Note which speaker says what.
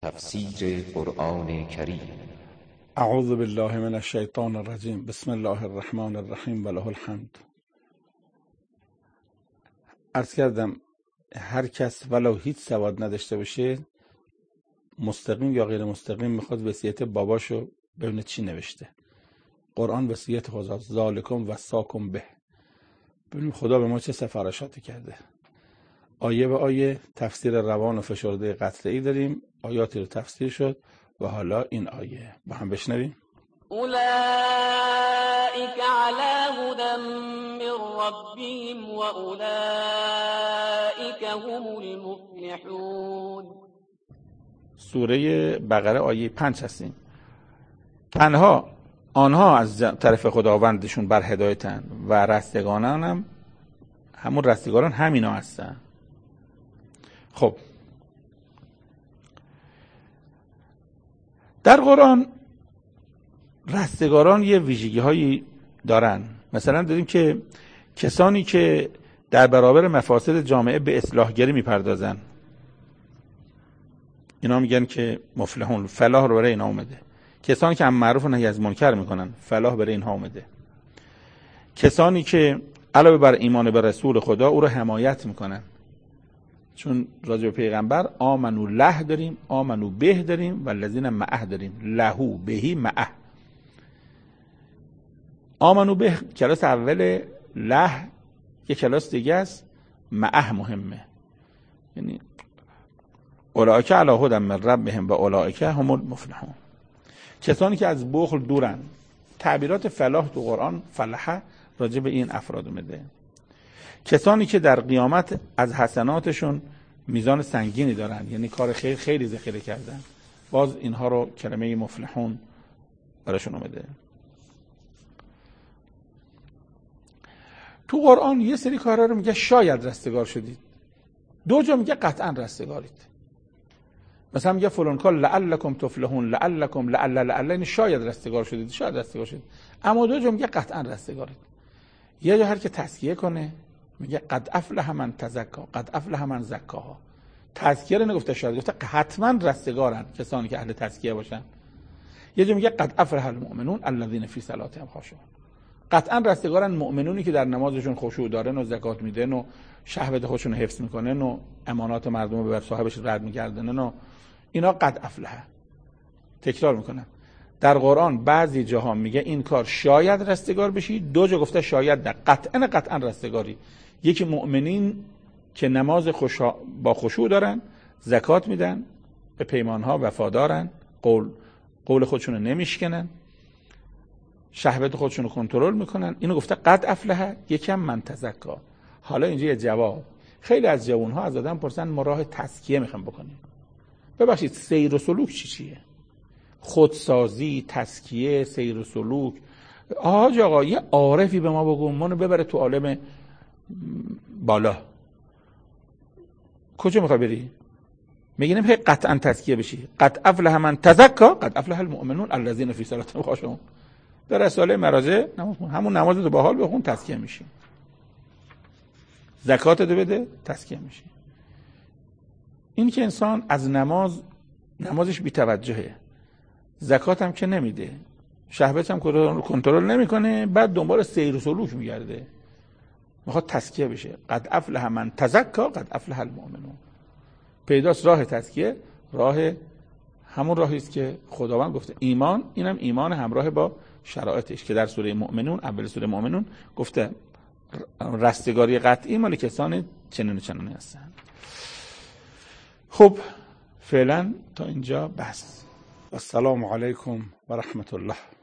Speaker 1: تفسیر قرآن کریم.
Speaker 2: اعوذ بالله من الشیطان الرجیم. بسم الله الرحمن الرحیم و له الحمد. عرض کردم هر کس ولو هیچ سواد نداشته باشه، مستقیم یا غیر مستقیم میخواد وصیت باباشو ببینه چی نوشته. قرآن وصیت خدا ذالکم وصاکم به. ببینیم خدا به ما چه سفارشاتی کرده. آیه به آیه تفسیر روان و فشرده قطعی داریم. آیاتی رو تفسیر شد و حالا این آیه با هم بشنویم.
Speaker 3: اولئک علی هدی من ربهم و اولئک هم المفلحون.
Speaker 2: سوره بقره آیه 5 هستیم. تنها آنها از طرف خداوندشون بر هدایتن و رستگاران هم همون رستگاران همینا هستن. خب در قرآن رستگاران یه ویژگی هایی دارن. مثلا داریم که کسانی که در برابر مفاسد جامعه به اصلاحگری میپردازن، اینا میگن که مفلحون، فلاح رو برای اینا اومده. کسانی که امر معروف و نهی از منکر میکنن، فلاح برای اینها اومده. کسانی که علاوه بر ایمان به رسول خدا او رو حمایت میکنن، چون راجع به پیغمبر آمنو له داریم، آمنو به داریم و الذین معه داریم. لهو بهی معه. آمنو به کلاس اول، له یک کلاس دیگه است، معه مهمه. یعنی اولئک علی هدی من ربهم و اولئک هم المفلحون. کسانی که از بخل دورن. تعبیرات فلاح تو قرآن فلحه راجع به این افراد اومده. کسانی که در قیامت از حسناتشون میزان سنگینی دارن، یعنی کار خیر خیلی ذخیره کردن، باز اینها رو کلمه مفلحون براشون اومده. تو قرآن یه سری کارا رو میگه شاید رستگار شدید، دو جا میگه قطعا رستگارید. مثلا میگه فلان کار لعلکم تفلحون، لعلکم لعل این شاید رستگار شدید، شاید رستگار شدید. اما دو جا میگه قطعا رستگارید. یه جا هر که تزکیه کنه میگه قد افلح من تزکا، قد افلح من زکاها. تزکیه رو نگفته شاید، گفته حتما رستگارن کسانی که اهل تزکیه باشن. یه جا میگه قد افلح المؤمنون الذین فی صلاتهم خاشعون. قطعا رستگارن مؤمنونی که در نمازشون خشوع دارن و زکات میدن و شهوت خودشون حفظ میکنن و امانات مردم رو به صاحبش رد میگردنن و اینا قد افلح. تکرار میکنم، در قرآن بعضی جاها میگه این کار شاید رستگار بشی، دو جا گفته شاید نه، قطعا رستگاری. یکی مؤمنین که نماز با خشوع دارن، زکات میدن، به پیمانها وفادارن، قول خودشون رو نمیشکنن، شهوت خودشون رو کنترل میکنن، اینو گفته قد افلح. یکم من تزکا. حالا اینجا یه جواب. خیلی از جوانها از آدم پرسن ما راه تزکیه میخوام بکنیم. ببخشید سیر و سلوک چیه؟ خودسازی، تزکیه، سیر و سلوک. آقا یه عارفی به ما بگو، منو ببره تو عالم بالا. کجا میخوای بری؟ میگیم هی قطعا تزکیه بشی. قد افلح من تزکا، قد افلح المؤمنون الذین فی صلاتهم خاشعون. در رساله مرازه همون نماز رو با حال بخون، تزکیه میشی. زکات رو بده، تزکیه میشی. این که انسان از نمازش بی توجهه، زکات هم که نمیده، شهوت هم کنترل نمیکنه، بعد دنبال سیر و سلوک میگرده، میخواد تزکیه بشه. قد افلح من تزکا، قد افلح المؤمنون. پیداست راه تزکیه، همون راهی است که خداوند گفته ایمان. اینم ایمان همراه با شرایطش که در سوره مؤمنون، اول سوره مؤمنون گفته رستگاری قطعی مال کسان چنین هستن. خب فعلا تا اینجا بس. السلام علیکم و رحمت الله.